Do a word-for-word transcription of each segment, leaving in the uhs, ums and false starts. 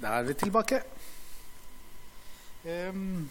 Da er vi tilbake. Um,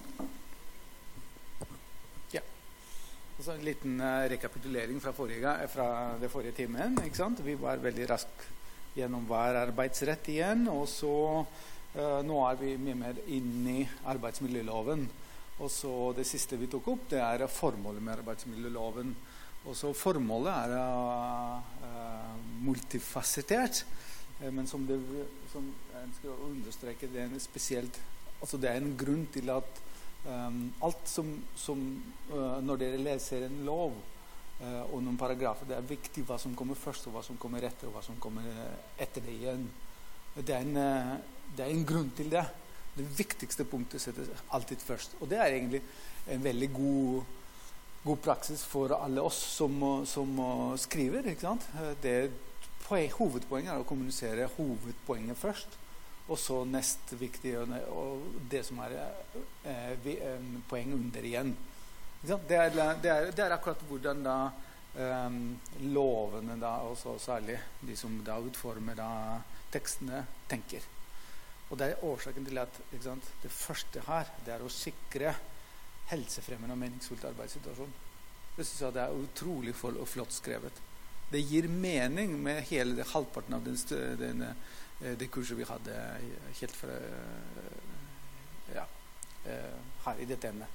ja. Og så en liten uh, rekapitulering fra, forrige, fra det forrige timen. Ikke sant? Vi var veldig raskt gjennom hver arbeidsrett igjen, og så uh, nå er vi mye mer inne i arbeidsmiljøloven. Og så det siste vi tok opp, det er formålet med arbeidsmiljøloven. Og så formålet er uh, uh, multifasettert, uh, men som, det, som jeg ønsker å understreke, det er en spesielt, altså det er en grunn til at um, alt som, som uh, når dere leser en lov uh, og noen paragrafer, det er viktig hva som kommer først, og hva som kommer etter, og hva som kommer etter det igjen. Det er en, uh, det er en grunn til det. Det viktigste punktet settes alltid først. Og det er egentlig en veldig god, god praksis for alle oss som, som skriver, ikke sant? Det hovedpoenget er å kommunisere hovedpoenget først, og så nest viktig, og det som er eh, poeng under igjen. Det er, det, er, det er akkurat hvordan da um, lovene da, og så særlig de som da utformer da, tekstene, tenker. Og det er årsaken til at ikke sant, det første her, det er å sikre helsefremmende og meningsfullt arbeidssituasjon. Det synes jeg det er utrolig flott skrevet. Det gir mening med hele det, halvparten av den, den, det kurset vi hadde helt fra, ja, her i dette emnet.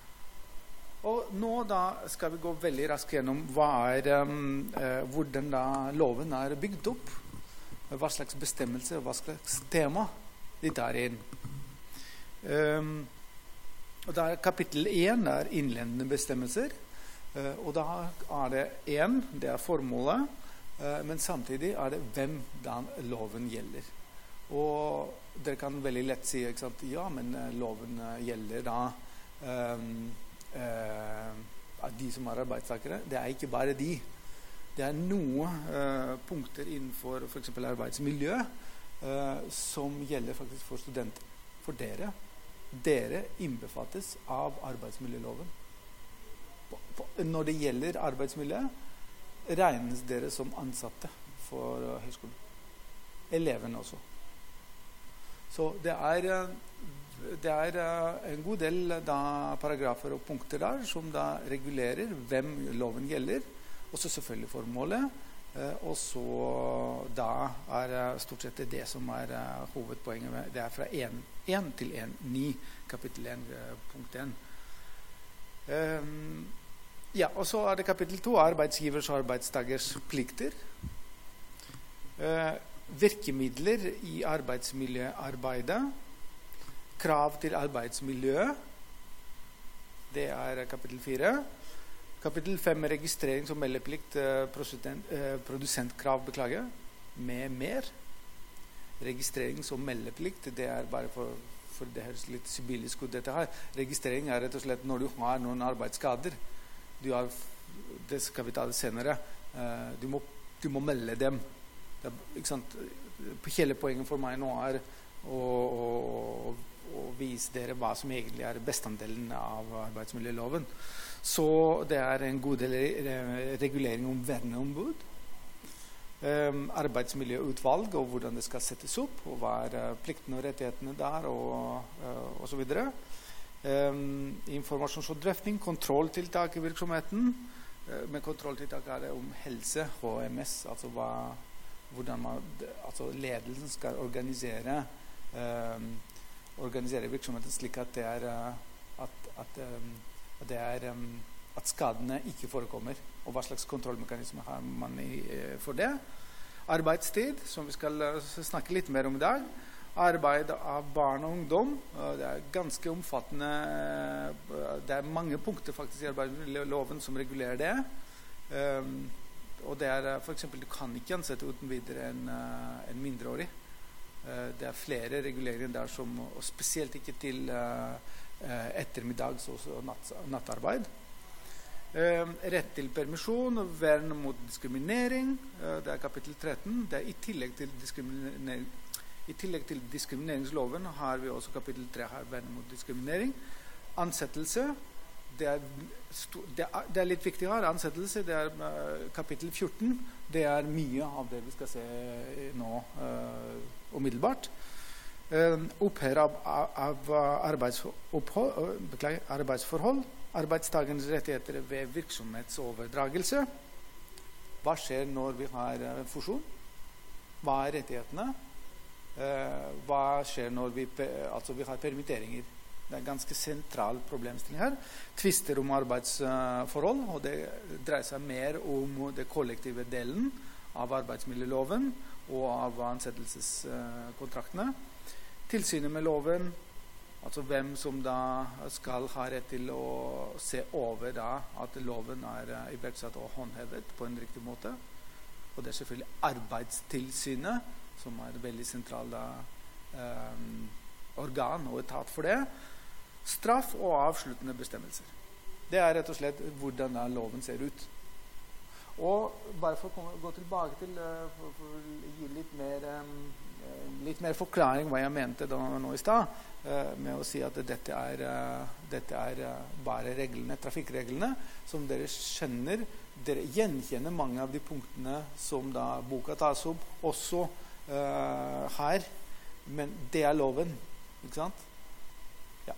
Og nå da skal vi gå veldig raskt gjennom hva er, um, hvordan da loven er bygd opp, hva slags bestemmelser, hva slags tema de tar inn. Um, og da er kapittel én er innledende bestemmelser, uh, og da er det én, det er formålet, uh, men samtidig er det hvem den loven gjelder. Og dere kan veldig lett si, ikke sant, ja, men uh, loven uh, gjelder da um, uh, de som er arbeidstakere. Det er ikke bare de. Det er noen uh, punkter innenfor for eksempel arbeidsmiljø, Uh, som gjelder faktisk for studenter. For dere. Dere innbefattes av arbeidsmiljøloven. På, på, når det gjelder arbeidsmiljø, regnes dere som ansatte for uh, høyskolen. Elevene også. Så det er, det er uh, en god del da, paragrafer og punkter der som da regulerer hvem loven gjelder, og så selvfølgelig formålet. Uh, og så da er uh, stort sett det som er uh, hovedpoenget. Det er fra én til én ni, kapittel én, uh, punkt én. Um, ja, og så er det kapittel to, arbeidsgivers og arbeidstakers plikter. Uh, virkemidler i arbeidsmiljøarbeidet. Krav til arbeidsmiljø. Det er kapittel fire. Kapittel fem, registrering som meldeplikt, produsent, produsentkrav, beklager, med mer. Registrering som meldeplikt, det er bare for, for det høres litt sibilisk ut dette her. Registrering er rett og slett når du har noen arbeidsskader. Du har, det skal vi ta det senere. Du må, du må melde dem. Det er, ikke sant? Hele poenget for meg nå er å, å, å vise dere hva som egentlig er bestandelen av arbeidsmiljøloven. Så det er en god del regulering om verneombud, um, arbeidsmiljøutvalg og hvordan det skal settes opp, og hva er uh, pliktene og rettighetene der, og, uh, og så videre. Um, informasjons- og drøfting, kontrolltiltak i virksomheten. Uh, med kontrolltiltak er det om helse, H M S, altså hva, hvordan man, altså ledelsen skal organisere, um, organisere virksomheten slik at det er uh, at, at um, det er um, at skadene ikke forekommer, og hva slags kontrollmekanisme har man i, uh, for det. Arbeidstid, som vi skal uh, snakke litt mer om i dag. Arbeid av barn og ungdom. Uh, det er ganske omfattende, uh, det er mange punkter faktisk i arbeidsloven som regulerer det. Um, og det er uh, for eksempel, du kan ikke ansette uten videre en, uh, en mindreårig. Uh, det er flere reguleringer der som, og spesielt ikke til uh, ettermiddags og natt, nattarbeid. Eh, rett til permisjon, vern mot diskriminering, eh, det er kapittel tretten. Det er i tillegg til diskriminering, i tillegg til diskrimineringsloven har vi også kapittel tre her, vern mot diskriminering. Ansettelse, det er, det er, det er litt viktig her, ansettelse, det er uh, kapittel fjorten. Det er mye av det vi skal se nå uh, umiddelbart. Uh, opphør av, av arbeidsopphold, beklager, arbeidsforhold, arbeidstagernes rettigheter ved virksomhetsoverdragelse. Hva skjer når vi har fusjon? Hva er rettighetene? Uh, hva skjer når vi, altså vi har permitteringer? Det er en ganske sentral problemstilling her. Tvister om arbeidsforhold, og det dreier seg mer om det kollektive delen av arbeidsmiljøloven og av ansettelseskontraktene. Tilsynet med loven, altså hvem som da skal ha rett til å se over da at loven er iverksatt og håndhevet på en riktig måte. Og det er selvfølgelig arbeidstilsynet, som er et veldig sentralt um, organ og etat for det. Straff og avsluttende bestemmelser. Det er rett og slett hvordan da loven ser ut. Og bare for å komme, gå tilbake til uh, for, for å gi litt mer um, litt mer forklaring hva jeg mente da, nå i sted, uh, med å si at dette er, uh, dette er uh, bare reglene, trafikkreglene, som dere skjønner. Dere gjenkjenner mange av de punktene som da boka tas opp, også uh, her, men det er loven, ikke sant? Ja.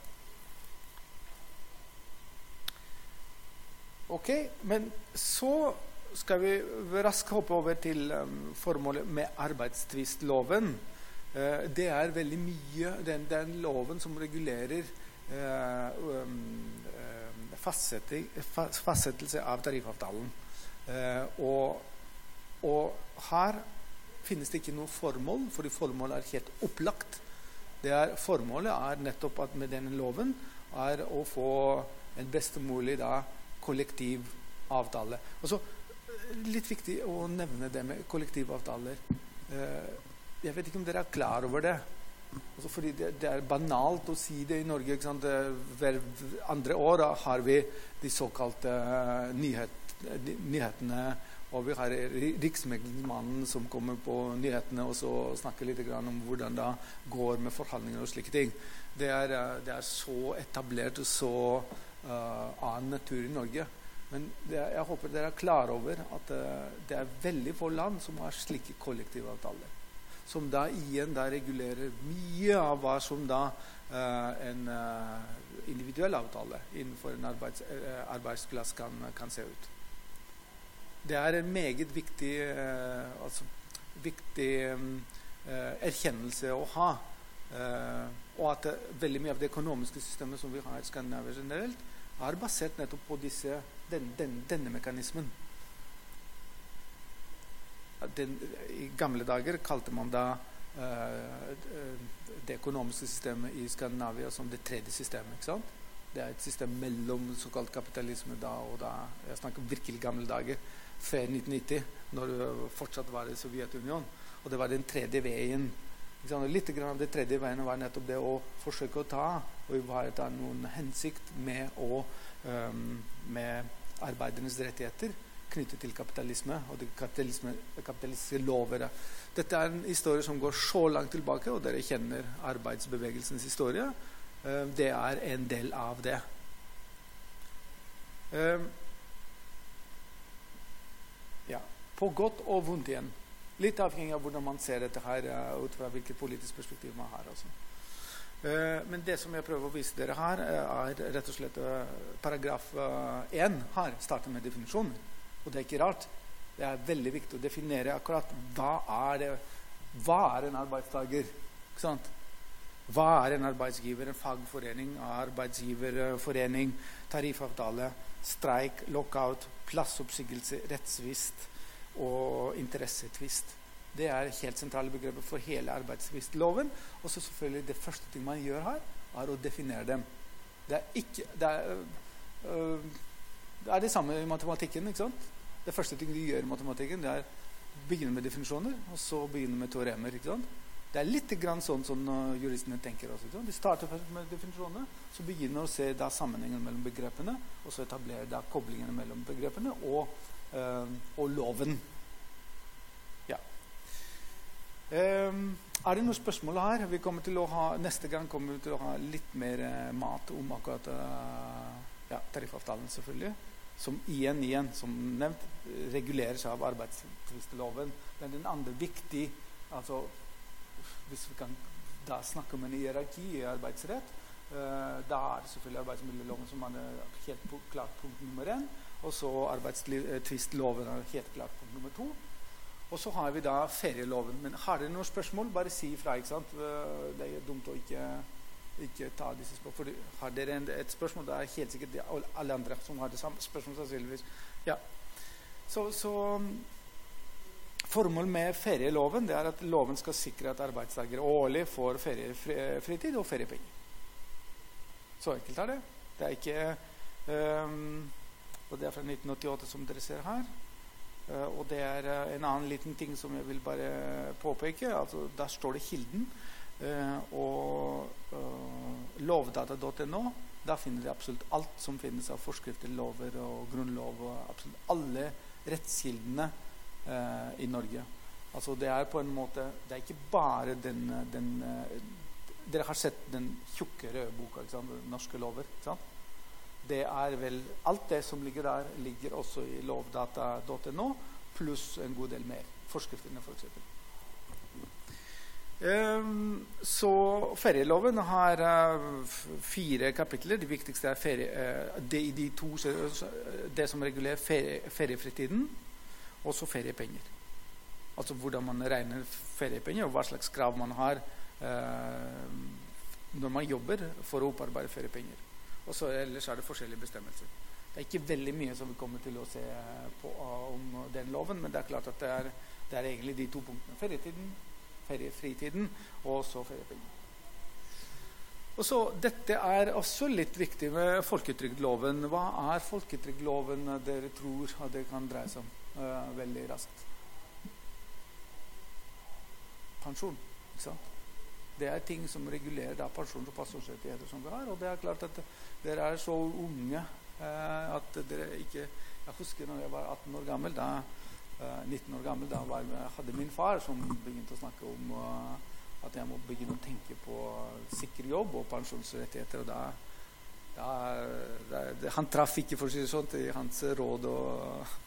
Ok, men så skal vi raskt hoppe over til um, formålet med arbeidstvistloven. Uh, det er veldig mye den, den loven som regulerer uh, um, uh, fastsettelse av tariffavtalen. Uh, og, og her finnes det ikke noe formål, fordi formålet er helt opplagt. Det er, formålet er nettopp at med denne loven er å få en best mulig da, kollektiv avtale. Og så litt viktig å nevne det med kollektivavtaler. Uh, jeg vet ikke om dere er klar over det. Altså fordi det, det er banalt å si det i Norge. Ikke sant? Hver andre år har vi de såkalte uh, nyhet, nyhetene, og vi har riksmeglingsmannen som kommer på nyhetene og så snakker litt grann om hvordan det går med forhandlinger og slike ting. Det er, uh, det er så etablert og så uh, annen natur i Norge. Men det, jeg håper dere er klar over at uh, det er veldig få land som har slike kollektivavtaler, som da igjen da regulerer mye av hva som da uh, en uh, individuell avtale innenfor en arbeids, uh, arbeidsplass kan, kan se ut. Det er en meget viktig, uh, altså, viktig um, uh, erkjennelse å ha, uh, og at uh, veldig mye av det økonomiske systemet som vi har i Skandinavia generelt, er basert nettopp på disse, den, den, denne mekanismen. Den, I gamle dager kalte man da uh, det økonomiske systemet i Skandinavia som det tredje systemet, ikke sant? Det er et system mellom såkalt kapitalisme da og da, jeg snakker virkelig gamle dager, før nitten nitti, når det fortsatt var i Sovjetunionen, og det var den tredje veien. Litt grann av det tredje veien var nettopp det å forsøke å ta og ivareta noen hensikt med, å, um, med arbeidernes rettigheter knyttet til kapitalisme og det kapitalisme, kapitalistiske lover. Dette er en historie som går så langt tilbake, og dere kjenner arbeidsbevegelsens historie. Uh, det er en del av det. Uh, ja, på godt og vondt igjen. Litt avhengig av hvordan man ser dette her, uh, ut fra hvilket politisk perspektiv man har. Altså. Uh, men det som jeg prøver å vise dere her, uh, er rett og slett uh, paragraf én uh, her starter med definisjoner. Og det er ikke rart. Det er veldig viktig å definere akkurat hva er det, hva er en arbeidstager, ikke sant? Hva er en arbeidsgiver, en fagforening, arbeidsgiverforening, tariffavtale, streik, lockout, plassoppsigelse, rettstvist og interessetvist. Det er helt sentrale begreper for hele arbeidstvistloven. Og så selvfølgelig det første ting man gjør her, er å definere dem. Det er ikke, det er, øh, det er det samme i matematikken, ikke sant? Det første ting de gjør i matematikken, det er begynne med definisjoner, og så begynne med teoremer, ikke sant? Det er litt grann sånn som uh, juristene tenker også, ikke sant? De starter først med definisjonene, så begynner å se da sammenhengen mellom begrepene, og så etablerer da koblingene mellom begrepene og, uh, og loven. Ja. Um, er det noen spørsmål her? Vi kommer til å ha, neste gang kommer vi til å ha litt mer uh, mat om akkurat uh, ja, tariffavtalen selvfølgelig, som igjen, igjen, som nevnt, reguleres av arbeidstvistloven. Men den andre viktig, altså hvis vi kan da snakker man hierarki i arbeidsrett. Uh, da er det selvfølgelig arbeidsmiljøloven som er helt klart punkt nummer én, og så arbeidstvistloven er helt klart punkt nummer to. Og så har vi da ferieloven. Men har dere noen spørsmål, bare si ifra, ikke sant? Uh, det er dumt å ikke, ikke ta disse spørsmål. Har dere en, et spørsmål, det er helt sikkert det, alle andre som har det samme spørsmål, sannsynligvis. Ja. Så, så formålet med ferieloven det er at loven skal sikre at arbeidstakere årlig får feriefritid og feriepenger. Så enkelt er det. Det er ikke um, og det er fra nitten åttiåtte som dere ser her. Uh, og det er uh, en annen liten ting som jeg vil bare påpeke. Altså, der står det kilden. Uh, og uh, lovdata punktum no. Der finner dere absolutt alt som finnes av forskrifter, lover og grunnlov. Og absolutt alle rettskildene uh, i Norge. Altså, det er på en måte, det er ikke bare den, den uh, dere har sett den tjukke røde boka, ikke sant? Norske lover, ikke sant? Det er vel, alt det som ligger der, ligger også i lovdata punktum no, pluss en god del mer, forskriftene for eksempel. Um, så ferieloven har uh, fire kapitler. Det viktigste er ferie, uh, det, de to, det som regulerer ferie, feriefritiden, og så feriepenger. Altså hvordan man regner feriepenger, og hva slags krav man har Uh, når man jobber for å opparbeide feriepenger. Og så ellers er det forskjellige bestemmelser. Det er ikke veldig mye som vi kommer til å se på uh, om den loven, men det er klart at det er, det er egentlig de to punktene. Ferietiden, feriefritiden og så feriepenger. Og så dette er også litt viktig med folketrygdloven. Hva er folketrygdloven dere tror at det kan dreie seg om uh, veldig raskt? Pensjon, ikke sant? Det er ting som regulerer da pensjons- og pensjonsrettigheter som vi har, og det er klart at dere er så unge eh, at dere ikke, jeg husker når jeg var atten år gammel, da, eh, nitten år gammel, da var, hadde min far som begynte å snakke om uh, at jeg må begynne å tenke på sikker jobb og pensjonsrettigheter, og da, da, da det, han traff ikke for å si det sånt i hans råd og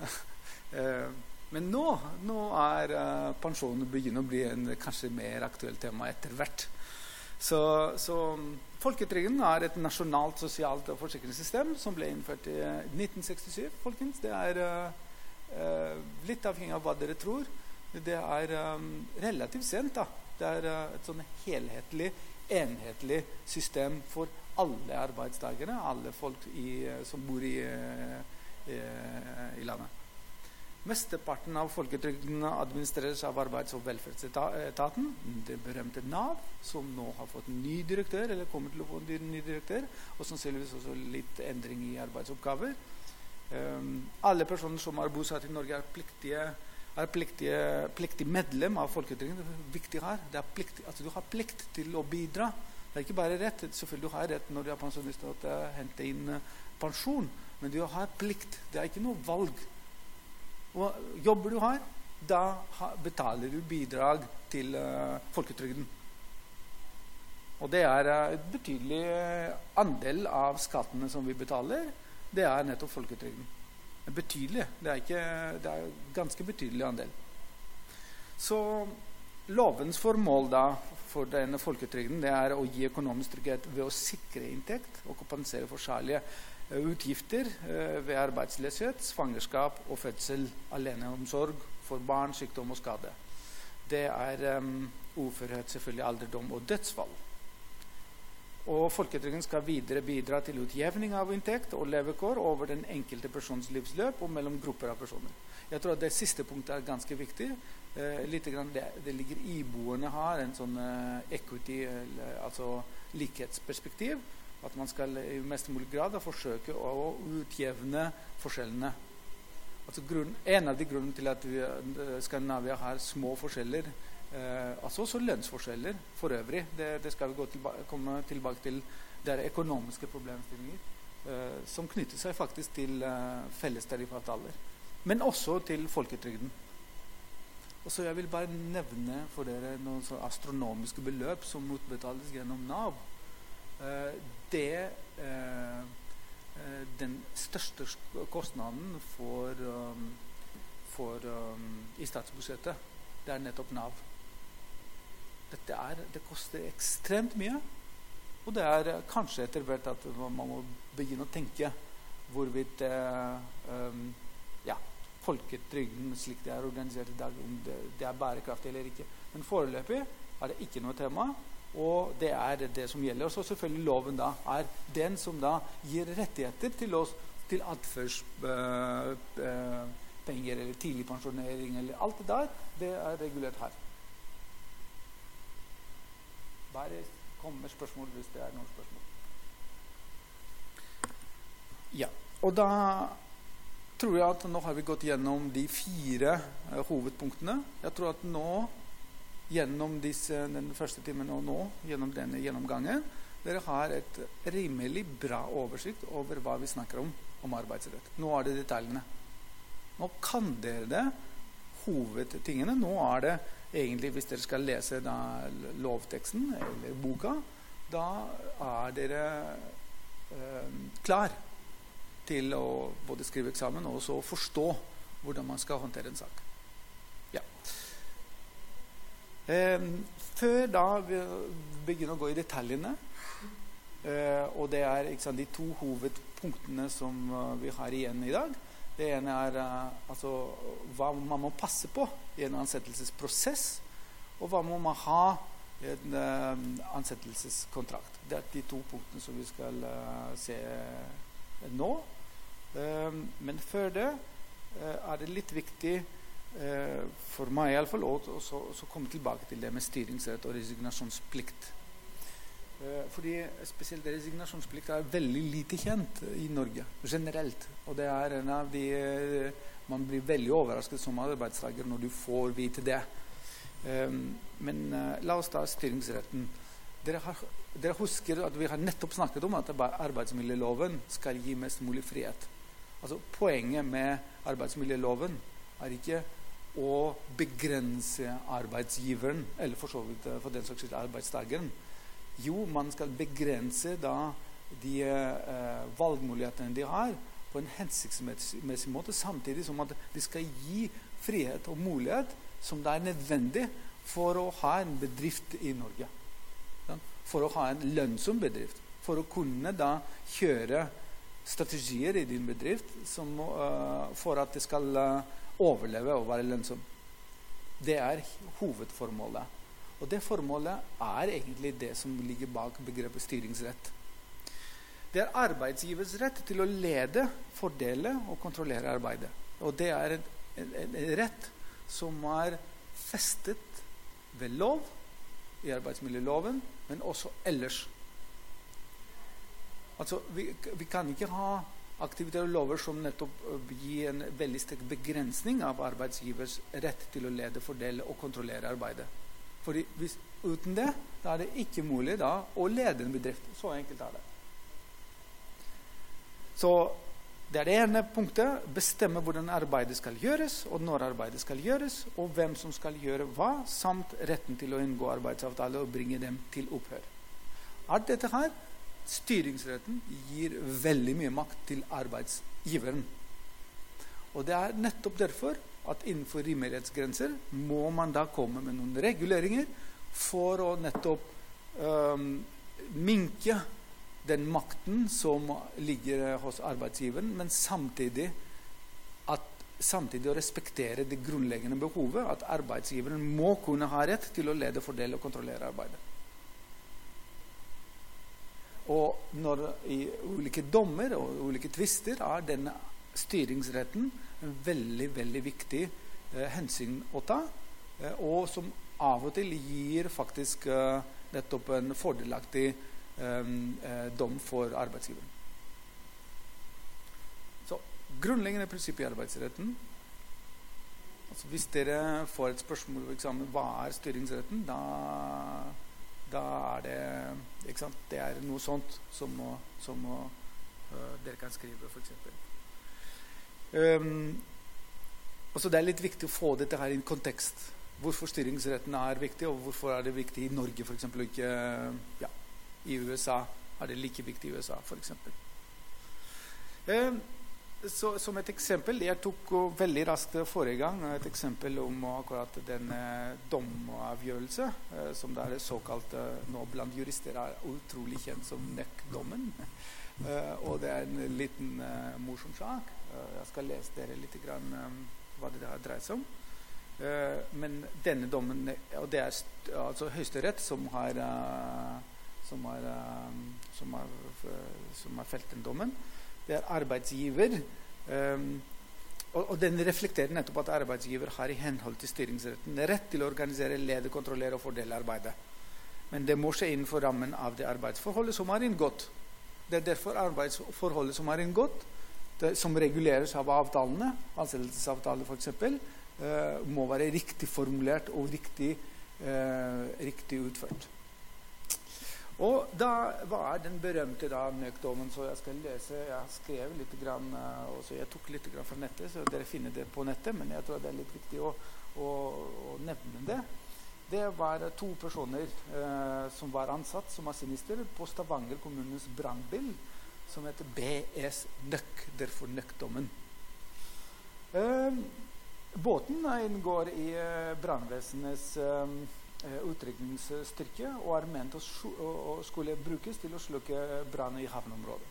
eh, men nå, nå er uh, pensjonen begynner å bli en kanskje mer aktuelt tema etter hvert. Så, så folketrygden er et nasjonalt sosialt forsikringssystem som ble innført i nitten sekstisju, folkens. Det er uh, uh, litt avhengig av hva dere tror. Det er um, relativt sent da. Det er uh, et sånn helhetlig, enhetlig system for alle arbeidstakere, alle folk i, som bor i, i, i landet. Mesteparten av folketrygden administreres av Arbeids- og velferdsetaten, det berømte Nav, som nå har fått en ny direktør, eller kommer til å få en ny direktør, og sannsynligvis også litt endring i arbeidsoppgaver. Um, alle personer som er bosatt i Norge er pliktige, er pliktige, pliktig medlem av folketrygden. Det er viktig her. Det er plikt, altså du har plikt til å bidra. Det er ikke bare rett. Selvfølgelig du har rett når du er pensjonist til å hente inn pensjon, men du har plikt. Det er ikke noe valg. Og jobber du her, da betaler du bidrag til uh, folketrygden. Og det er uh, et betydelig andel av skattene som vi betaler, det er nettopp folketrygden. Betydelig, det er, ikke, det er ganske betydelig andel. Så lovens formål da for denne folketrygden, det er å gi økonomisk trygghet ved å sikre inntekt og kompensere for særlige utgifter eh, ved arbeidsløshet, svangerskap og fødsel, aleneomsorg for barn, sykdom og skade. Det er um, uførhet, selvfølgelig alderdom og dødsfall. Og folketrygden skal videre bidra til utjevning av inntekt og levekår over den enkelte persons livsløp og mellom grupper av personer. Jeg tror at det siste punktet er ganske viktig. Eh, litt grann det, det ligger iboende her, en sånn uh, equity, uh, altså likhetsperspektiv, at man skal i mest mulig grad forsøke å utjevne forskjellene. Altså grunn, en av de grunnene til at vi, Skandinavia har små forskjeller, eh, altså også lønnsforskjeller for øvrig, det, det skal vi gå tilba komme tilbake til, det er økonomiske problemstillinger, eh, som knytter seg faktisk til eh, fellestarifavtaler, men også til folketrygden. Og så jeg vil bare nevne for dere noen så astronomiske beløp som utbetales gjennom Nav. Uh, det uh, uh, den største kostnaden for, um, for um, i statsbudsjettet, det er nettopp Nav. dette er, det koster ekstremt mye. Og det er kanskje etter hvert at man må begynne å tenke hvorvidt eh, um, ja, folketrygden slik det er organisert i dag, om det, det er bærekraftig eller ikke. Men foreløpig er det ikke noe tema, og det er det som gjelder. Og så selvfølgelig loven da er den som da gir rettigheter til oss til atferdspenger uh, uh, eller tidlig pensjonering eller alt det der, det er regulert her. Bare kom med spørsmål hvis det er noen spørsmål. Ja, og da tror jeg at nå har vi gått gjennom de fire uh, hovedpunktene. Jeg tror at nå, gjennom disse, den første timen og nå, gjennom denne gjennomgangen, dere har et rimelig bra oversikt over hva vi snakker om, om arbeidsrett. Nå er det detaljene. Nå kan dere det, hovedtingene. Nå er det egentlig, hvis dere skal lese da, lovteksten eller boka, da er dere uh, klar til å både skrive eksamen og så forstå hvordan man skal håndtere en sak. Ja. Eh, før da vi begynner å gå i detaljene, eh, og det er ikke sant, de to hovedpunktene som uh, vi har igjen i dag. Det ene er uh, altså, hva man må passe på i en ansettelsesprosess, og hva må man ha i en uh, ansettelseskontrakt. Det er de to punktene som vi skal uh, se nå. Um, men før det uh, er det litt viktig uh, for meg i alle fall å komme tilbake til det med styringsrett og resignasjonsplikt. Uh, fordi spesielt resignasjonsplikt er veldig lite kjent i Norge, generelt. Og det er en av de uh, man blir veldig overrasket som arbeidstaker når du får vite det. Um, men uh, la oss ta styringsretten. Dere, har, dere husker at vi har nettopp snakket om at arbeidsmiljøloven skal gi mest mulig frihet. Altså, poenget med arbeidsmiljøloven er ikke å begrense arbeidsgiveren, eller for så vidt for den saks skyld arbeidstakeren. Jo, man skal begrense da de eh, valgmulighetene de har på en hensiktsmessig måte, samtidig som at de skal gi frihet og mulighet som det er nødvendig for å ha en bedrift i Norge. For å ha en lønnsom bedrift, for å kunne da kjøre strategier i din bedrift som, uh, for at det skal uh, overleve og være lønnsom. Det er hovedformålet. Og det formålet er egentlig det som ligger bak begrepet styringsrett. Det er arbeidsgivers rett til å lede, fordele og kontrollere arbeidet. Og det er en, en, en rett som er festet ved lov i arbeidsmiljøloven, men også ellers. Altså, vi, vi kan ikke ha aktiviteter og lover som nettopp gir en veldig sterk begrensning av arbeidsgivers rett til å lede, fordele og kontrollere arbeidet. Fordi hvis, uten det, da er det ikke mulig da, å lede en bedrift. Så enkelt er det. Så det er det ene punktet. Bestemme hvordan arbeidet skal gjøres, og når arbeidet skal gjøres, og hvem som skal gjøre hva, samt retten til å inngå arbeidsavtale og bringe dem til opphør. Alt dette her, styringsretten, gir veldig mye makt til arbeidsgiveren. Og det er nettopp derfor at innenfor rimelighetsgrenser må man da komme med noen reguleringer for å nettopp um, minke den makten som ligger hos arbeidsgiveren, men samtidig, at, samtidig å respektere det grunnleggende behovet at arbeidsgiveren må kunne ha rett til å lede, fordele og kontrollere arbeidet. Og når i ulike dommer og ulike tvister er denne styringsretten en veldig, veldig viktig eh, hensyn å ta, eh, og som av og til gir faktisk eh, nettopp en fordelaktig Um, eh, dom for arbeidsgiveren. Så grunnleggende prinsipp i arbeidsretten, altså hvis dere får et spørsmål på eksamen, hva er styringsretten, da, da er det ikke sant? Det er noe sånt som, må, som må, uh, dere kan skrive for eksempel. Um, og så det er litt viktig å få dette her i en kontekst. Hvorfor styringsretten er viktig, og hvorfor er det viktig i Norge for eksempel, og ikke ja, i U S A er det like viktig i U S A, for eksempel. Eh, så, som et eksempel, jeg tok veldig raskt forrige gang et eksempel om akkurat den eh, domavgjørelse, eh, som det er såkalt eh, nå blant jurister er utrolig kjent som Nøck-dommen. Eh, og det er en liten eh, morsom sak. Eh, jeg skal lese dere litt grann, eh, hva det har dreid seg om. Eh, men denne dommen, og det er st- altså Høyesterett som har, eh, som har, eh, som har, som har felt den dommen. Det er arbeidsgiver, um, og, og den reflekterer nettopp at arbeidsgiver har i henhold til styringsretten rett til å organisere, lede, kontrollere og fordele arbeidet. Men det må skje innenfor rammen av det arbeidsforholdet som er inngått. Det er derfor arbeidsforholdet som er inngått, det, som reguleres av avtalene, ansettelsesavtaler for eksempel, uh, må være riktig formulert og riktig, uh, riktig utført. Og da var den berømte da Nøck-dommen, så jeg skal lese, jeg skrev litt grann, og så jeg tok litt grann fra nettet, så dere finner det på nettet, men jeg tror det er litt viktig å, å, å nevne det. Det var to personer eh, som var ansatt som maskinister på Stavanger kommunens brannbil, som heter B S Nøck, derfor Nøck-dommen. Eh, båten inngår i eh, brannvesenets eh, utrykningsstyrke og er ment å, å skulle brukes til å slukke brann i havneområdet.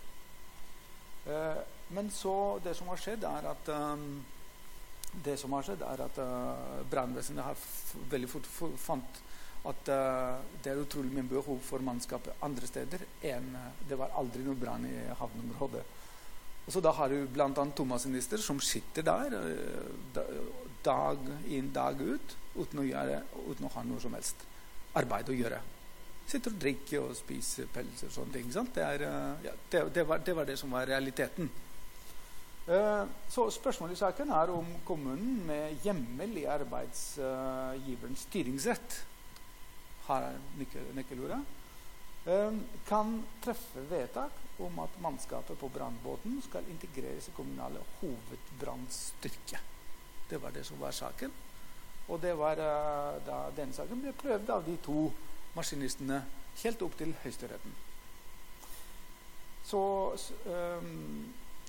Eh, men så det som har skjedd er at um, det som har skjedd er at uh, brannvesenet har f veldig fort fant at uh, det er utrolig mye behov for mannskap andre steder enn uh, det var aldri noe brann i havneområdet. Og så da har du blant annet to maskinister som sitter der uh, dag inn, dag ut, uten å, gjøre, uten å ha noe som helst arbeid å gjøre. Sitter og drikker og spiser pelser og sånne ting. Sant? Det, er, ja, det, det, var, det var det som var realiteten. Uh, så spørsmålet i saken er om kommunen med hjemmel i arbeidsgiverens styringsrett har nøkkelordet, uh, kan treffe vedtak om at mannskapet på brannbåten skal integreres i kommunale hovedbrannstyrke. Det var det som var saken. Og det var uh, da denne saken ble prøvd av de to maskinistene helt opp til Høyesteretten. Så um,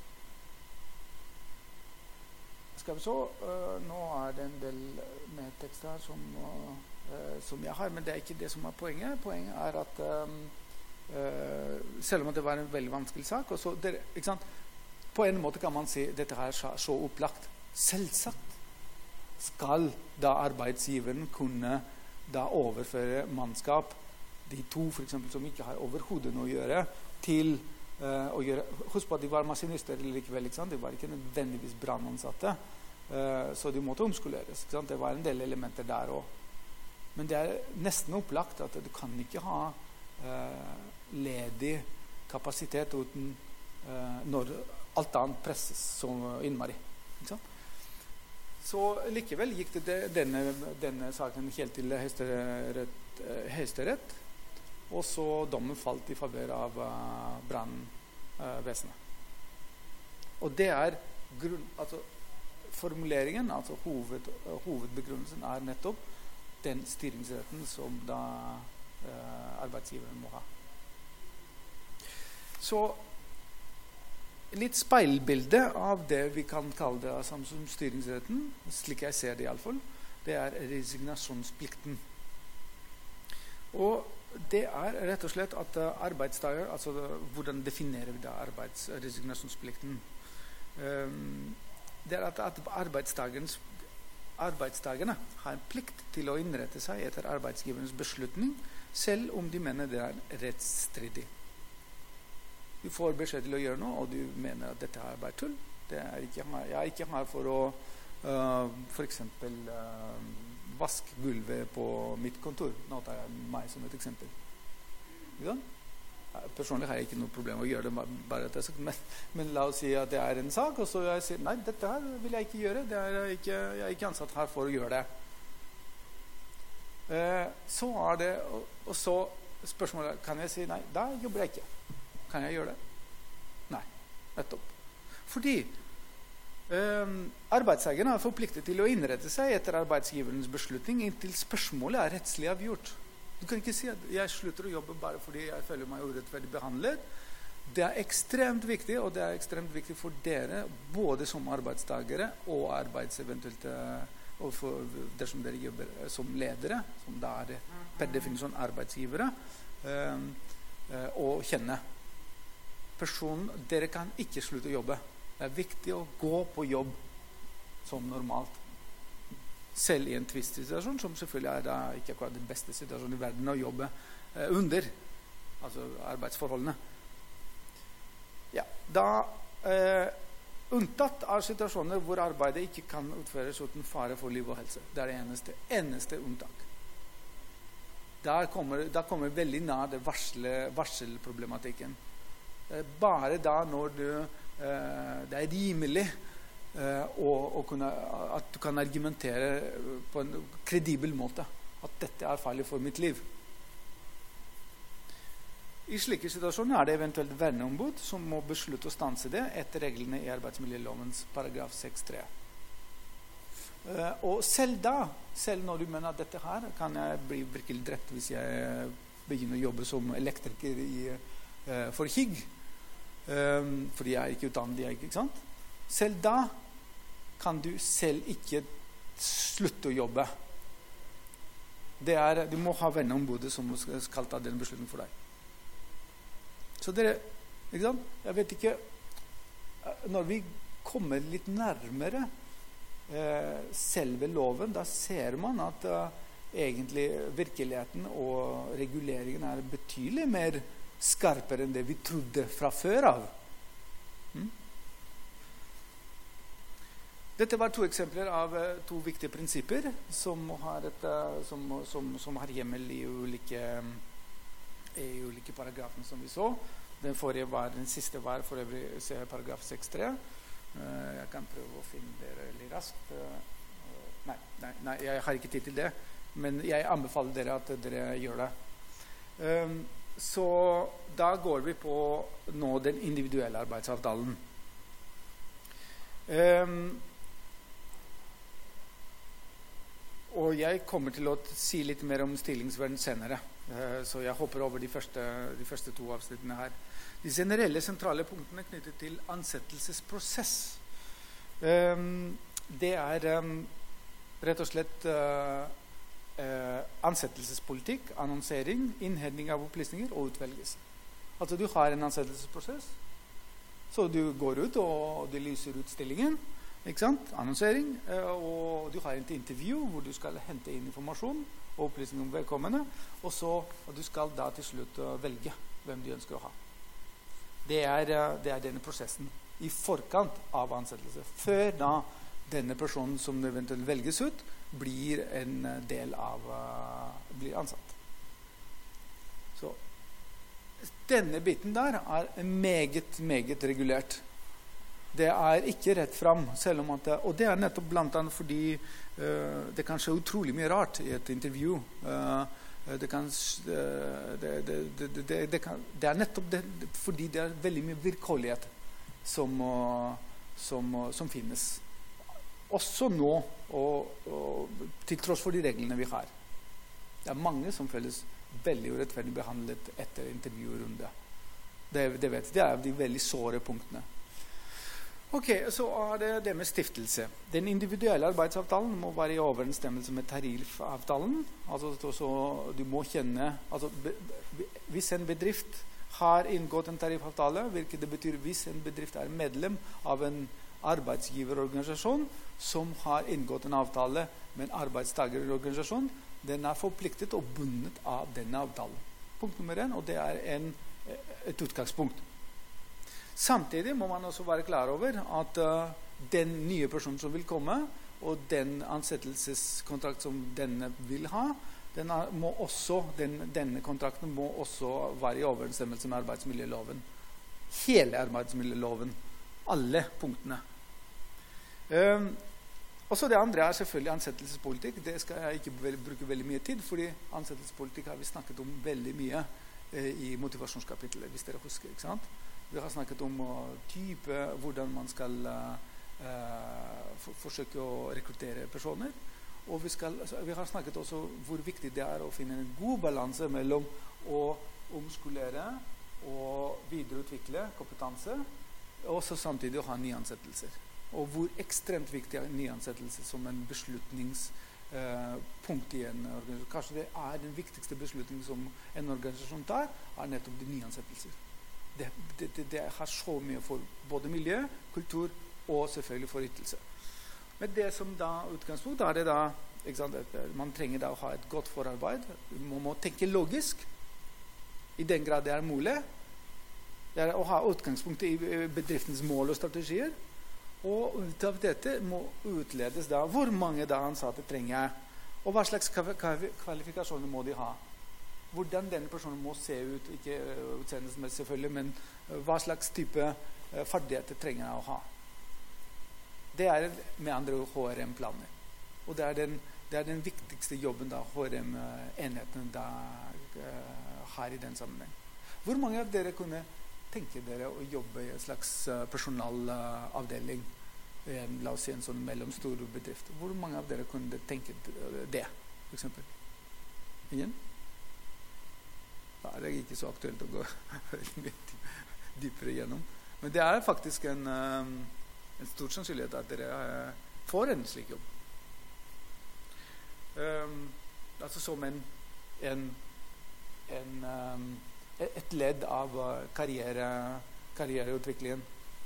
skal vi så, uh, nå er det en del med tekst her som, uh, som jeg har, men det er ikke det som er poenget. Poenget er at um, uh, selv om det var en veldig vanskelig sak, og så, det, ikke sant? På en måte kan man si dette her er så opplagt. Selvsagt skal da arbeidsgiveren kunne da overføre mannskap, de to for eksempel som ikke har overhodet noe å gjøre, til uh, å gjøre, husk på at de var maskinister likevel, ikke sant? De var ikke nødvendigvis brannansatte, uh, så de måtte omskoleres, ikke sant? Det var en del elementer der også. Men det er nesten opplagt at du kan ikke ha uh, ledig kapasitet uten uh, når alt annet presses som innmari, ikke sant? Så likevel gikk det denne, denne saken helt til Høyesterett, Høyesterett, og så dommen falt i favør av uh, brannvesenet. Og det er grunn, altså, formuleringen, altså hoved, hovedbegrunnelsen er nettopp den styringsretten som da uh, arbeidsgiveren må ha. Så litt speilbilde av det vi kan kalle det som styringsretten, slik jeg ser det i alle fall, det er resignasjonsplikten. Og det er rett og slett at arbeidsdager, altså hvordan definerer vi da arbeidsresignasjonsplikten? Um, det er at, at arbeidsdagens arbeidsdagerne har en plikt til å innrette seg etter arbeidsgiverens beslutning, selv om de mener det er rettsstridig. Du får beskjed til å gjøre noe, og du mener at dette er bare tull. Det er ikke, jeg er ikke her for å uh, for eksempel uh, vaske gulvet på mitt kontor. Nå tar jeg meg som et eksempel. Ja? Personlig har jeg ikke noe problem å gjøre det, bare at jeg, men, men la oss si at det er en sak, og så jeg sier, nei, dette her vil jeg ikke gjøre. Det er ikke, jeg er ikke ansatt her for å gjøre det. Uh, så er det, og, og så spørsmålet, kan jeg si, nei, da jobber jeg ikke. Kan jeg gjøre det? Nei, nettopp. Fordi um, arbeidseierne er forpliktet til å innrette seg etter arbeidsgiverens beslutning inntil spørsmålet er rettslig avgjort. Du kan ikke si at jeg slutter å jobbe bare fordi jeg føler meg urettferdig behandlet. Det er ekstremt viktig, og det er ekstremt viktig for dere, både som arbeidstagere og arbeidseventuelt, og for, dersom dere jobber som ledere, som da er per definisjon arbeidsgivere, um, uh, å kjenne. Personen, dere kan ikke slutte å jobbe. Det er viktig å gå på jobb som normalt. Selv i en tvistsituasjon, som selvfølgelig er da ikke akkurat den beste situasjonen i verden å jobbe uh, under, altså arbeidsforholdene. Ja, da eh, unntatt av situasjoner hvor arbeidet ikke kan utføres uten fare for liv og helse. Det er det eneste, eneste unntak. Der kommer, der kommer veldig nær det varsle, varselproblematikken. Eh, bare da når du, eh, det er rimelig eh, å, å kunne, at du kan argumentere på en kredibel måte at dette er farlig for mitt liv. I slike situasjoner er det eventuelt verneombud som må beslutte å stanse det etter reglene i arbeidsmiljølovens paragraf seks tre. Uh, og selv da, selv når du mener at dette her, kan jeg bli virkelig drept hvis jeg begynner å jobbe som elektriker i, uh, for H I G, um, fordi jeg er ikke utdannet, jeg, ikke sant? Selv da kan du selv ikke slutte å jobbe. Det er, du må ha verneombudet som skal ta den beslutningen for deg. Så dere, ikke sant? Jeg vet ikke, når vi kommer litt nærmere eh, selve loven, da ser man at eh, egentlig virkeligheten og reguleringen er betydelig mer skarpere enn det vi trodde fra før av. Mm? Dette var to eksempler av uh, to viktige prinsipper som har, et, uh, som, som, som har hjemmel i ulike i ulike paragrafene som vi så. Den forrige var, den siste var for øvrig paragraf seks tre. Uh, jeg kan prøve å finne dere litt raskt. Uh, nei, nei, nei, jeg har ikke tid til det, men jeg anbefaler dere at dere gjør det. Um, så da går vi på nå den individuelle arbeidsavtalen. Um, og jeg kommer til å si litt mer om stillingsvern senere. Så jeg hopper over de første, de første to avsnittene her. De generelle sentrale punktene knyttet til ansettelsesprosess. Um, det er um, rett og slett uh, uh, ansettelsespolitikk, annonsering, innhenting av opplysninger og utvelgelse. Altså du har en ansettelsesprosess, så du går ut og du lyser ut stillingen, ikke sant? Annonsering, uh, og du har et intervju hvor du skal hente inn informasjon og opplysninger om velkommende, og så og du skal da til slutt uh, velge hvem du ønsker å ha. Det er, uh, det er denne prosessen i forkant av ansettelse, før da denne personen som eventuelt velges ut, blir en del av, uh, blir ansatt. Så denne biten der er meget, meget regulert. Det er ikke rett frem, selv om at det, og det er nettopp blant annet fordi uh, det kan skje utrolig mye rart i et intervju. Uh, det, kan, uh, det, det, det, det, det, kan, det er nettopp det, fordi det er veldig mye virkelighet som, uh, som, uh, som finnes. Også nå, og, og til tross for de reglene vi har. Det er mange som føles veldig urettferdig behandlet etter intervjurunde. Det, det, vet, det er de veldig såre punktene. Ok, så er det det med stiftelse. Den individuelle arbeidsavtalen må være i overensstemmelse med tariffavtalen. Altså, så du må kjenne, altså, hvis en bedrift har inngått en tariffavtale, hvilket det betyr hvis en bedrift er medlem av en arbeidsgiverorganisasjon som har inngått en avtale med en arbeidstagerorganisasjon, den er forpliktet og bundet av denne avtalen. Punkt nummer en, og det er en, et utgangspunkt. Samtidig må man også være klar over at uh, den nye personen som vil komme, og den ansettelseskontrakt som denne vil ha, den er, må også, den, denne kontrakten må også være i overensstemmelse med arbeidsmiljøloven. Hele arbeidsmiljøloven. Alle punktene. Um, også det andre er selvfølgelig ansettelsespolitikk. Det skal jeg ikke vel, bruke veldig mye tid, fordi ansettelsespolitikk har vi snakket om veldig mye uh, i motivasjonskapitlet, hvis dere husker, ikke sant? Vi har snakket om uh, type, hvordan man skal uh, uh, for, forsøke å rekruttere personer. Og vi, skal, altså, vi har snakket også hvor viktig det er å finne en god balanse mellom å omskolere å videreutvikle kompetanse, og så samtidig å ha nyansettelser. Og hvor ekstremt viktig er nyansettelse som en beslutningspunkt i en organisasjon. Kanskje det er den viktigste beslutningen som en organisasjon tar, er nettopp de nyansettelser. Det, det, det, det har så mye for både miljø, kultur og selvfølgelig for ytelse. Men det som da utgangspunkt er det da, ikke sant, man trenger da å ha et godt forarbeid. Man må tenke logisk, i den grad det er mulig. Det er å ha utgangspunkt i bedriftens mål og strategier. Og ut av dette må utledes da hvor mange da ansatte trenger jeg, og hva slags kvalifikasjoner må de ha. Hvordan denne personen må se ut, ikke utseendelsesmessig selvfølgelig, men hva slags type ferdigheter trenger jeg å ha. Det er med andre ord H R M-planer. Og det er den, det er den viktigste jobben da H R M-enheten da uh, har i den sammenheng. Hvor mange av dere kunne tenke dere å jobbe i en slags uh, personalavdeling, uh, la oss si en sånn mellomstor bedrift? Hvor mange av dere kunne tenke det, for eksempel? Ingen? Da er det ikke så aktuelt å gå dypere gjennom. Men det er faktisk en, um, en stor sannsynlighet at dere uh, får en slik jobb. Um, altså som en, en, en um, et ledd av karriere, karriereutviklingen.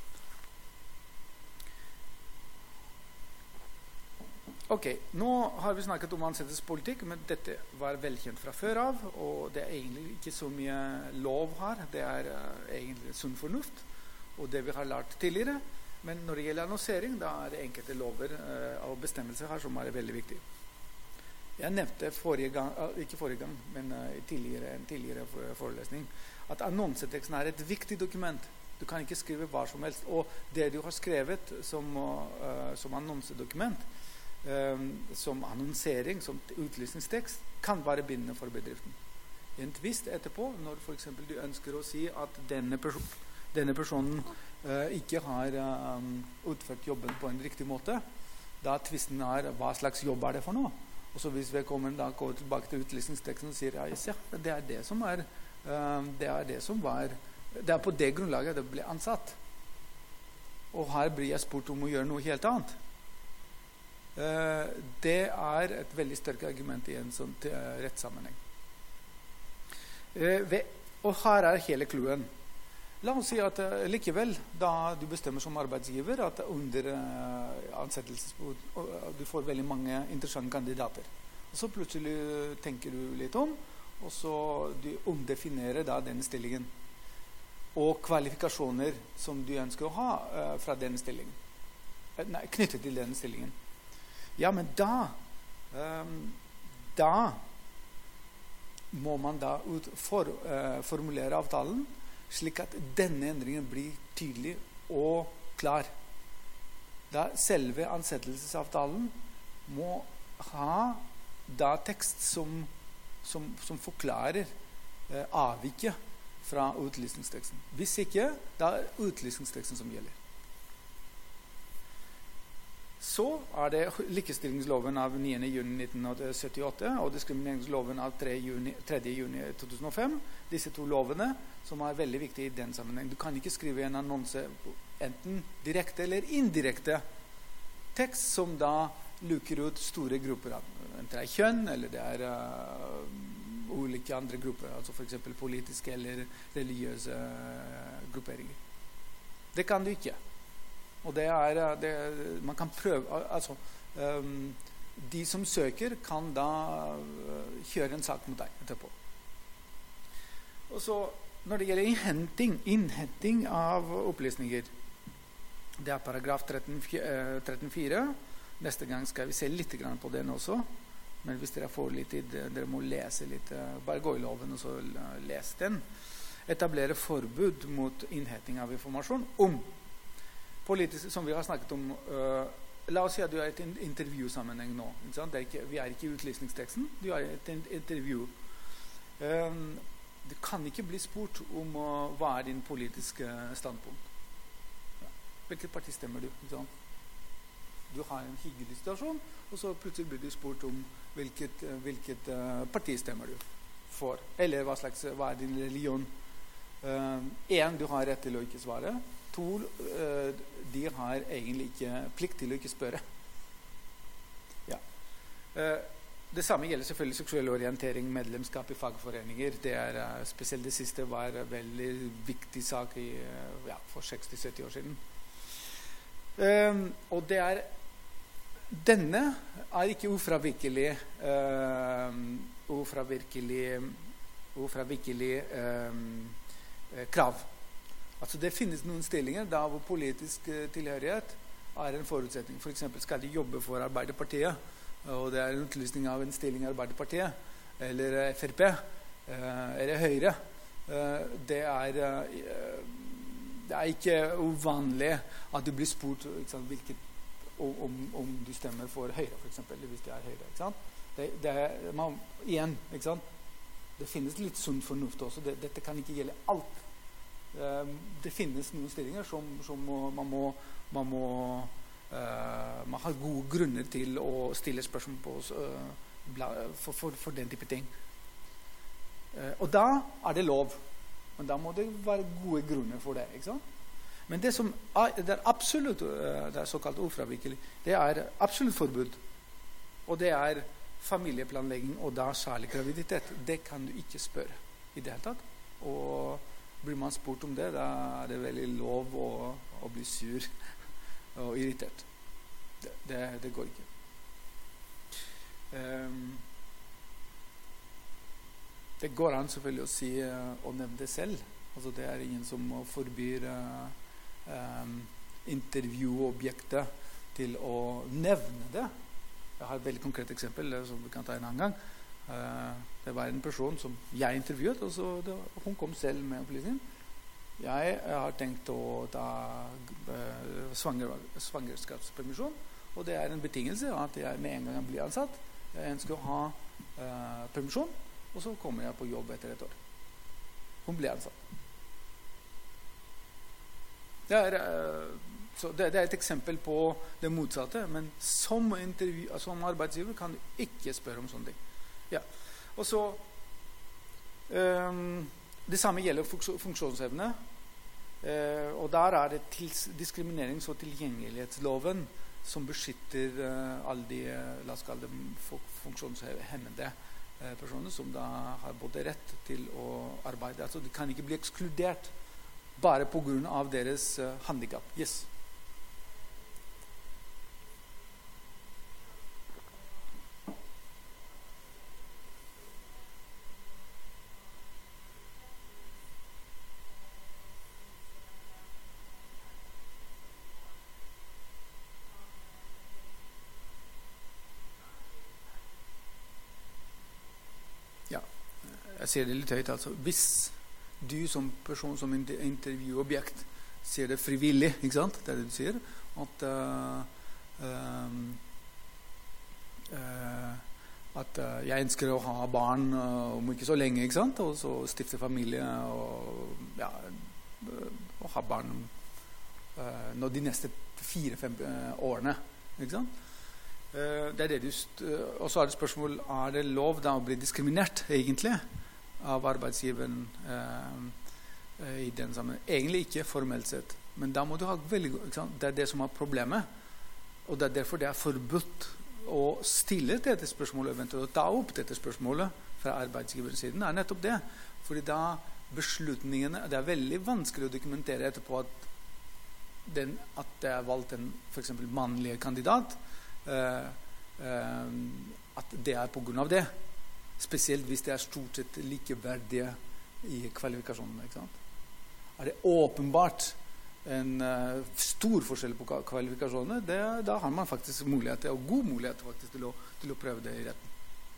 Ok, nå har vi snakket om ansettelsespolitikk, men dette var velkjent fra før av, og det er egentlig ikke så mye lov her. Det er uh, egentlig sunn fornuft, og det vi har lært tidligere. Men når det gjelder annonsering, da er det enkelte lover uh, og bestemmelser her som er veldig viktige. Jeg nevnte forrige gang, ikke forrige gang, men uh, tidligere, en tidligere forelesning, at annonseteksten er et viktig dokument. Du kan ikke skrive hva som helst. Og det du har skrevet som, uh, som annonsedokument, um, som annonsering, som utlysningstekst, kan være bindende for bedriften. En tvist etterpå, når for eksempel du ønsker å si at denne, perso denne personen uh, ikke har um, utført jobben på en riktig måte, da tvisten er hva slags jobb er det for noe? Og så hvis vi kommer da går tilbake til utlysningsteksten og sier ja, yes, ja, det er det som er uh, det er det som var det er på det grunnlaget det ble ansatt. Og her blir jeg spurt om å gjøre noe helt annet. Uh, det er et veldig sterkt argument i en sånn uh, rettssammenheng. Uh, ved, og her er hele kluen. La oss si at uh, likevel, da du bestemmer som arbeidsgiver at under uh, ansettelsesperiode uh, du får veldig mange interessante kandidater. Og så plutselig tenker du litt om, og så du omdefinerer da denne stillingen. Og kvalifikasjoner som du ønsker å ha uh, fra denne stillingen. Uh, nei, knyttet til denne stillingen. Ja, men da um, da må man da ut for, uh, formulere avtalen slik at denne endringen blir tydelig og klar. Da selve ansettelsesavtalen må ha da tekst som, som, som forklarer eh, avviket fra utlysningsteksten. Hvis ikke, da er utlysningsteksten som gjelder. Så er det likestillingsloven av niende juni nitten syttiåtte og diskrimineringsloven av tredje juni to tusen og fem. Disse to lovene som er veldig viktige i den sammenheng. Du kan ikke skrive en annonse enten direkte eller indirekte tekst som da lukker ut store grupper av enten det er kjønn eller det er uh, ulike andre grupper, altså for eksempel politiske eller religiøse uh, grupperinger. Det kan du ikke. Og det er, det, man kan prøve, altså, um, de som søker kan da uh, kjøre en sak mot deg etterpå. Og så, når det gjelder innhenting, innhenting av opplysninger, det er paragraf tretten fire. Neste gang skal vi se litt grann på den også, men hvis dere får litt tid, dere må lese litt, uh, bare gå i loven og så uh, les den. Etablere forbud mot innhenting av informasjon om politisk, som vi har snakket om, uh, la oss si at du er i et intervjusammenheng nå. Ikke sant? Det er ikke, vi er ikke i utlysningsteksten, du er i et intervju. Um, du kan ikke bli spurt om uh, hva er din politiske standpunkt. Ja. Hvilket parti stemmer du? Ikke sant? Du har en hyggelig situasjon, og så plutselig blir du spurt om hvilket, uh, hvilket uh, parti stemmer du for, eller hva slags, hva er din religion. Uh, en, du har rett til å ikke svare. To, uh, de har egentlig ikke plikt til å ikke spørre. Ja. Uh, det samme gjelder selvfølgelig seksuell orientering, medlemskap i fagforeninger. Det er, uh, spesielt det siste var en veldig viktig sak i, uh, ja, for seksti til sytti år siden. Uh, og det er denne er ikke ufravikelig uh, ufravikelig ufravikelig uh, krav. Altså det finnes noen stillinger der hvor politisk uh, tilhørighet er en forutsetning. For eksempel skal de jobbe for Arbeiderpartiet, og det er en utlysning av en stilling i Arbeiderpartiet, eller F R P, uh, eller Høyre. Uh, det er uh, det er ikke uvanlig at du blir spurt, ikke sant, hvilket Om, om du stemmer for Høyre, for eksempel, hvis det er Høyre, ikke sant? Det, det er, man, igjen, ikke sant? Det finnes litt sunn fornuft også. Det, dette kan ikke gjelde alt. Um, det finnes noen stillinger som, som man må, man må uh, man har gode grunner til å stille spørsmål på uh, bla, for, for, for den type ting. Uh, og da er det lov. Men da må det være gode grunner for det, ikke sant? Men det som er, det er absolutt, det er såkalt ufravikelig, det er absolutt forbud. Og det er familieplanlegging, og da særlig graviditet. Det kan du ikke spørre i det hele tatt. Og blir man spurt om det, da er det veldig lov å, å bli sur og irritert. Det, det, det går ikke. Um, det går an selvfølgelig å si og nevne det selv. Altså det er ingen som forbyr uh, Um, intervjuobjektet til å nevne det. Jeg har et veldig konkret eksempel som vi kan ta en annen gang. Uh, det var en person som jeg intervjuet, og så det, hun kom selv med opplysningen. Jeg, jeg har tenkt å ta uh, svanger, svangerskapspermisjon, og det er en betingelse at jeg med en gang blir ansatt. Jeg ønsker å ha uh, permisjon, og så kommer jeg på jobb etter et år. Hun ble ansatt. Det er, så det, det er et eksempel på det motsatte, men som, som arbeidsgiver kan du ikke spørre om sånne ting. Ja. Og så um, det samme gjelder funksjonsevne, uh, og der er det tils, diskriminerings- og tilgjengelighetsloven som beskytter uh, alle de, la oss kalle dem, funksjonshemmede uh, personer som da har både rett til å arbeide. Altså de kan ikke bli ekskludert bare på grunn av deres uh, handicap. Yes. Ja, jeg ser det litt høyt, altså. Hvis du som person, som intervjuobjekt ser det frivillig, ikke sant? Det er det du sier, at uh, um, uh, at uh, jeg ønsker å ha barn uh, om ikke så lenge, ikke sant? Og så stifte familie og, ja, uh, og ha barn uh, når de neste fire-fem uh, årene, ikke sant? Uh, det er det du st- uh, og så er det spørsmål, er det lov da å bli diskriminert egentlig av arbeidsgiveren uh, uh, i den sammen? Egentlig ikke formelt sett, men da må du ha veldig, ikke sant? Det er det som er problemet, og det er derfor det er forbudt å stille dette spørsmålet, eventuelt å ta opp dette spørsmålet fra arbeidsgiverens siden. Det er nettopp det, fordi da beslutningene, det er veldig vanskelig å dokumentere etterpå at, den, at det er valgt en for eksempel mannlig kandidat, uh, uh, at det er på grunn av det. Spesielt hvis det er stort sett likeverdige i kvalifikasjonene, ikke sant? Er det åpenbart en uh, stor forskjell på kvalifikasjonene, det, da har man faktisk mulighet, og god mulighet faktisk, til, å, til å prøve det i retten.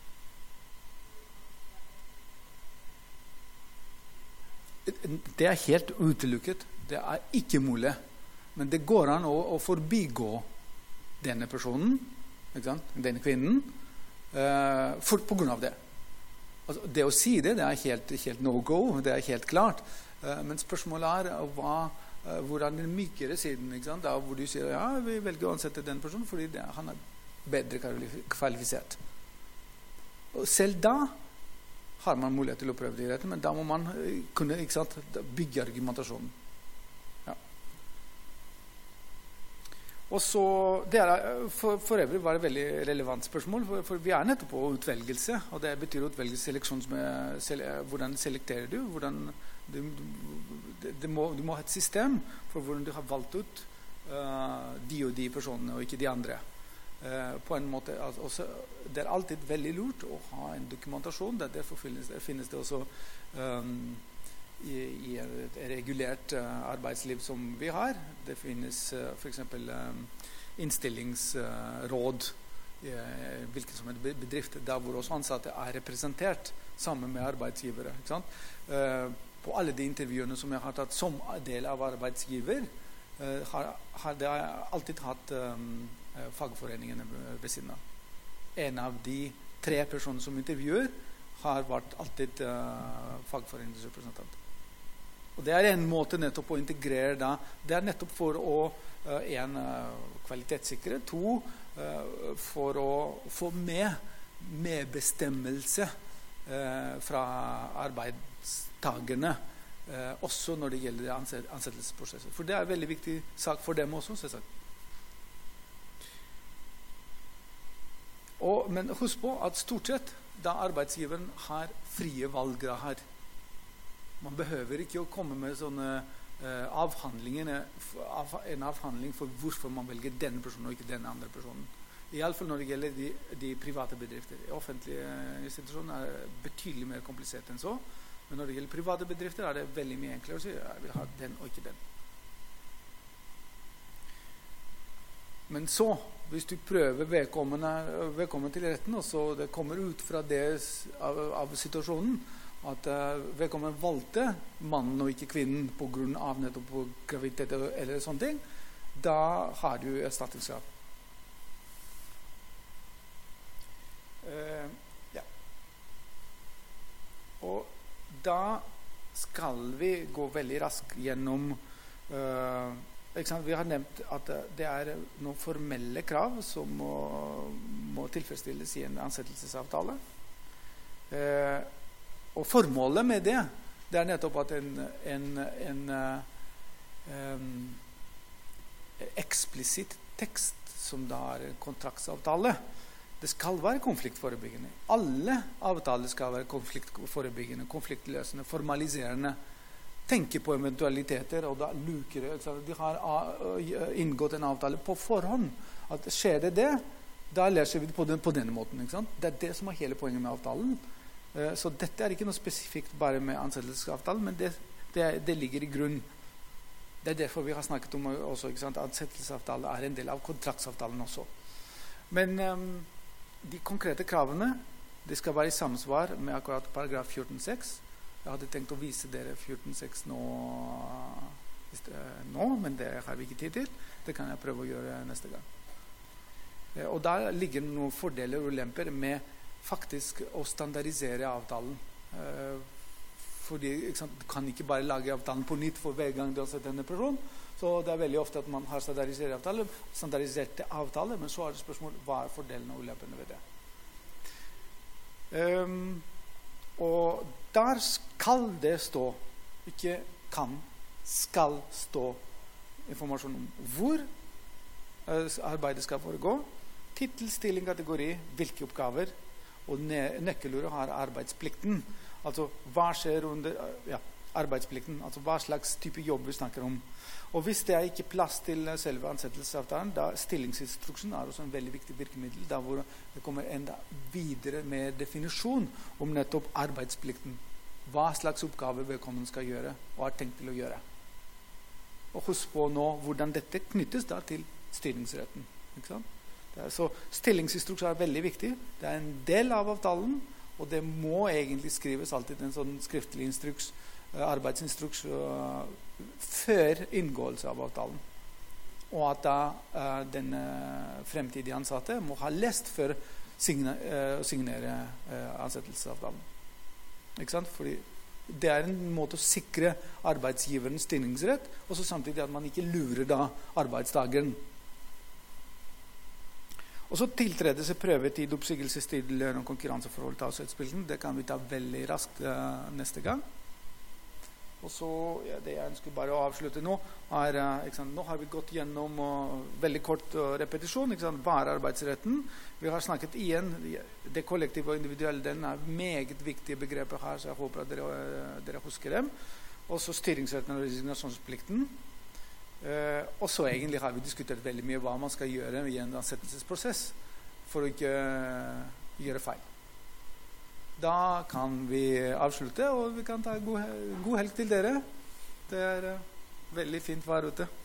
Det er helt utelukket. Det er ikke mulig. Men det går an å, å forbigå denne personen, ikke sant? Denne kvinnen, uh, for, på grunn av det. Altså, det å si det, det er helt, helt no-go, det er helt klart. Uh, men spørsmålet er hva, uh, hvordan den mykere siden, ikke sant? Da, hvor du sier, ja, vi velger å ansette den personen fordi det, han er bedre kvalifisert. Og selv da har man mulighet til å prøve det i retten, men da må man kunne, ikke sant, bygge argumentasjonen. Ja. Og så, det er for, for øvrig var det et veldig relevant spørsmål, for, for vi er nettopp på utvelgelse, og det betyr utvelgelse, seleksjon, med, sele, hvordan selekterer du, hvordan du, det, det må, du må ha et system for hvordan du har valgt ut uh, de og de personene, og ikke de andre. Uh, på en måte, altså, også, det er alltid veldig lurt å ha en dokumentasjon, der derfor finnes, finnes det også um, i, i et regulert uh, arbeidsliv som vi har. Det finnes uh, for eksempel um, innstillingsråd, uh, hvilken som er bedrift, der hvor også ansatte er representert sammen med arbeidsgivere. Ikke sant? Uh, på alle de intervjuene som jeg har tatt som del av arbeidsgiver, uh, har, har det alltid hatt um, fagforeningene ved siden av. En av de tre personer som intervjuer har vært alltid uh, fagforeningens representant. Og det er en måte nettopp å integrere da. Det er nettopp for å uh, en uh, kvalitetssikre, to uh, for å få med medbestemmelse uh, fra arbeidstagerne, uh, også når det gjelder ansettelsesprosesser. For det er en veldig viktig sak for dem også, selvsagt. Og, men husk på at stort sett da arbeidsgiveren har frie valggrader. Man behøver ikke å komme med sånne eh, avhandlinger, av, en avhandling for hvorfor man velger denne personen og ikke denne andre personen. I alle fall når det gjelder de, de private bedrifter. Offentlige institusjoner er betydelig mer komplisert enn så, men når det gjelder private bedrifter er det veldig mye enklere å si jeg vil ha den og ikke den. Men så, hvis du prøver vedkommende, vedkommende til retten, og så det kommer ut fra det av, av situasjonen, at uh, vedkommende valgte mannen og ikke kvinnen på grunn av nettopp på graviditet eller sånne ting, da har du erstatningskrav. Uh, ja. Og da skal vi gå veldig raskt gjennom uh, vi har nevnt at det er noen formelle krav som må, må tilfredsstilles i en ansettelsesavtale. Eh, og formålet med det, det er nettopp at en, en, en um, eksplisitt tekst som da er en kontraktsavtale, det skal være konfliktforebyggende. Alle avtaler skal være konfliktforebyggende, konfliktløsende, formaliserende, tenke på eventualiteter, og da luker det. De har inngått en avtale på forhånd. At skjer det det, da leser vi det på, den, på denne måten. Ikke sant? Det er det som er hele poenget med avtalen. Så dette er ikke noe spesifikt bare med ansettelsesavtalen, men det, det, det ligger i grunn. Det er derfor vi har snakket om også, ikke sant? Ansettelsesavtalen er en del av kontraktsavtalen også. Men um, de konkrete kravene, de skal være i samsvar med akkurat paragraf fjorten seks. Jeg hadde tenkt å vise dere fjorten seks nå, nå, men det har vi ikke tid til. Det kan jeg prøve å gjøre neste gang. Og der ligger noen fordeler og ulemper med faktisk å standardisere avtalen. Fordi ikke sant, du kan ikke bare lage avtalen på nytt for hver gang du har sett denne personen. Så det er veldig ofte at man har standardiserte avtaler, standardiserte avtaler, men så er det spørsmål hva er fordelene og ulempene ved det. Um, og der skal det stå, ikke kan, skal stå informasjon om hvor arbeidet skal foregå, titel, stilling, kategori, hvilke oppgaver, og nøkkelordet har arbeidsplikten. Altså, hva skjer under ja, arbeidsplikten? Altså, hva slags type jobb vi snakker om. Og hvis det er ikke plass til selve ansettelsesavtalen, da stillingsinstruksen er også en veldig viktig virkemiddel, der hvor det kommer enda videre med definisjon om nettopp arbeidsplikten. Hva slags oppgaver vedkommende skal gjøre, og er tenkt til å gjøre. Og husk på nå hvordan dette knyttes da til styringsretten. Ikke sant? Det er, så stillingsinstruks er veldig viktig. Det er en del av avtalen, og det må egentlig skrives alltid en sånn skriftlig instruks, arbeidsinstruks uh, før inngåelse av avtalen. Og at da uh, den uh, fremtidige ansatte må ha lest før signa, uh, signere uh, ansettelsesavtalen. Ikke sant? Fordi det er en måte å sikre arbeidsgiverens stillingsrett, og så samtidig at man ikke lurer da arbeidstakeren. Og så tiltredelse, prøvetid, oppsigelsestid, lønn og konkurranseforhold til avskjedsspillen. Det kan vi ta veldig raskt uh, neste gang. Og så, ja, det jeg ønsker bare å avslutte nå, er, uh, ikke sant, nå har vi gått gjennom uh, veldig kort uh, repetisjon, ikke sant, bare arbeidsretten. Vi har snakket igjen, det kollektive og individuelle, den er meget viktige begreper her, så jeg håper at dere, uh, dere husker dem. Og så styringsretten og resignasjonsplikten. Uh, og så egentlig har vi diskutert veldig mye hva man skal gjøre i en ansettelsesprosess for å ikke uh, gjøre feil. Da kan vi avslutte, og vi kan ta god, god helg til dere. Det er uh, veldig fint vær ute.